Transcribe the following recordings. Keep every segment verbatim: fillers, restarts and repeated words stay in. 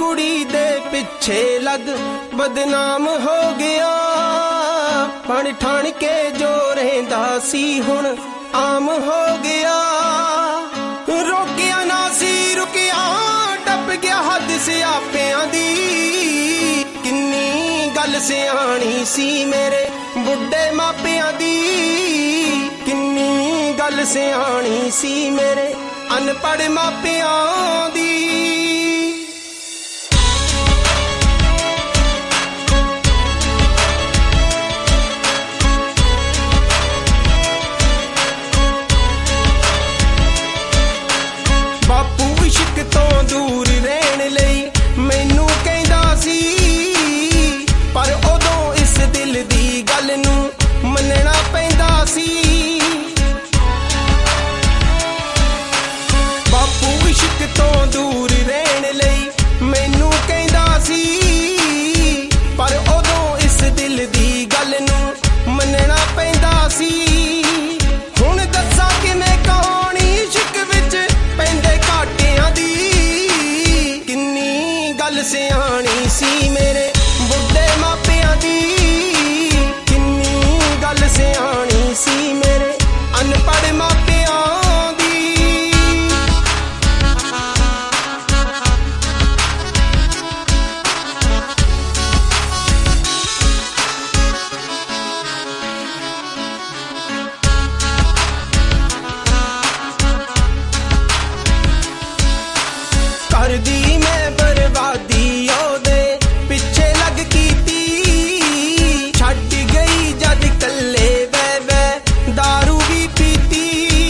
कुड़ी दे पिछे लग बदनाम हो गया। बन ठाण के जो रहिंदा सी हुण आम हो गया। रोकिया ना सी रुकिया टप गया हद सियापियां दी। किन्नी गल सियाणी सी मेरे बुढ़े मापियां दी। किन्नी गल सियाणी सी मेरे अनपढ़ मापियां दी। बापू इश्क तो दूर रहन लई मैनू कहंदा सी, पर उदों इस दिल दी गल नू मनना पैंदा सी। बापू इश्क तो दूर रहन लई मैनू कहंदा सी, पर उदों इस दिल दी गल नू मनना पैंदा सी। हुण दस्सां किवें कहानी इश्क विच पैंदे घाटियां दी। किन्नी गल सियाणी सी मेरे बुढ़े मापियां दी। किन्नी गल सियाणी सी मेरे अनपढ़ मापियां दी। कर दी मैं बर्बादी ओदे पिछे लग कीती। छड्ड गई जद कल्ले बै बै दारू भी पीती।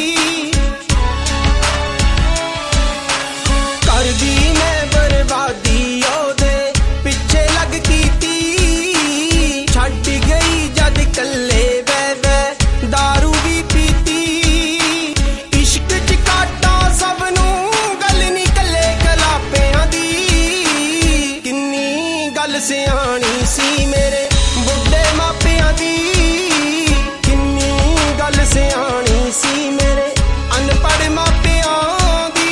कर दी मैं बर्बादी ओदे पिछे लग कीती। छड्ड गई जद कल्ले बै बै दारू भी पीती। इश्क च काटा सब नू गल नी कल्ले कलापियां दी। किन्नी गल सियाणी सी मेरे बुढ़े मापियां दी। किन्नी गल सियाणी सी मेरे अनपढ़ मापियां दी।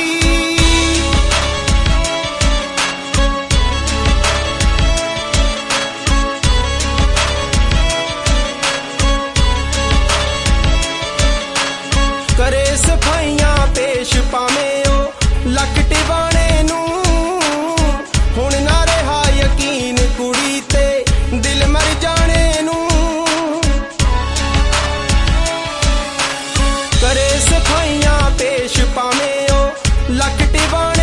करे सफाइयां पेश पावें ओ लक टिवाणे नू। हुण ना रहा यकीन कुड़ी ते दिल मर जाने नू। करे सफाइयां पेश पावें ओ लक टिवाणे